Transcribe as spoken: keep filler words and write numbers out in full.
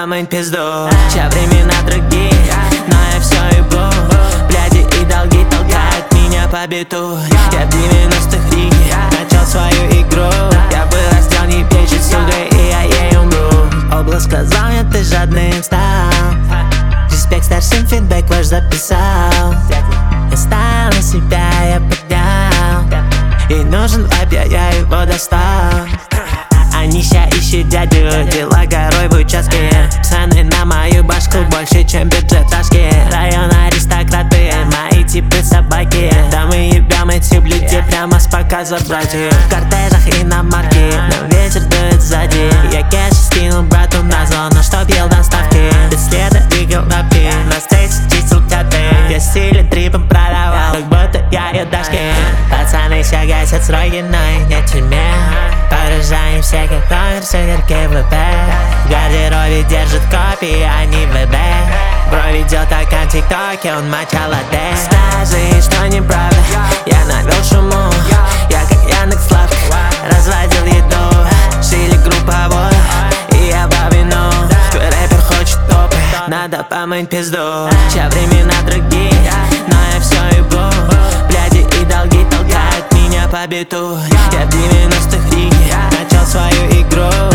помыть пизду. Чья времена другие, но я все ебу. Бляди и долги толкают меня по биту. Я в девяностых в Риге начал свою игру. Я бы раздел не печет, сука, и я ей умру. Область сказал мне, ты жадным стал. Респект старшим, фидбэк ваш записал. Я ставил на себя, я поднял. Ей нужен вайб, я, я его достал. Они ща ищут дядю, дела горой в участке. Цены на мою башку больше, чем бюджет Ташки. Район аристократы, мои типы собаки. Да мы ебем этих людей прямо с показа братьев. В кортежах иномарки, но ветер дует сзади. Я кэш скинул брату на зону, чтоб ел доставки. Без следа двигал лапки, на стейдж чистил тяты. Я стиле трипом продавал, как будто я едашки. Пацаны ща гасят сроки, но и не тюрьме. Поражаем всех, как номер сумерки ВП. В гардеробе держит копии, а не ВБ. Бро ведет аккаунт в ТикТоке, он мача латте. Скажи, что неправда, я навел шуму. Я как Яндекс.Лавка, разводил еду. Шили групповую, и я по вину. Твой рэпер хочет топы, надо помыть пизду. Чья времена другие, но я все ебу. Бляди и долги толкают меня по биту. Я в девяностых в Риге начал свою игру.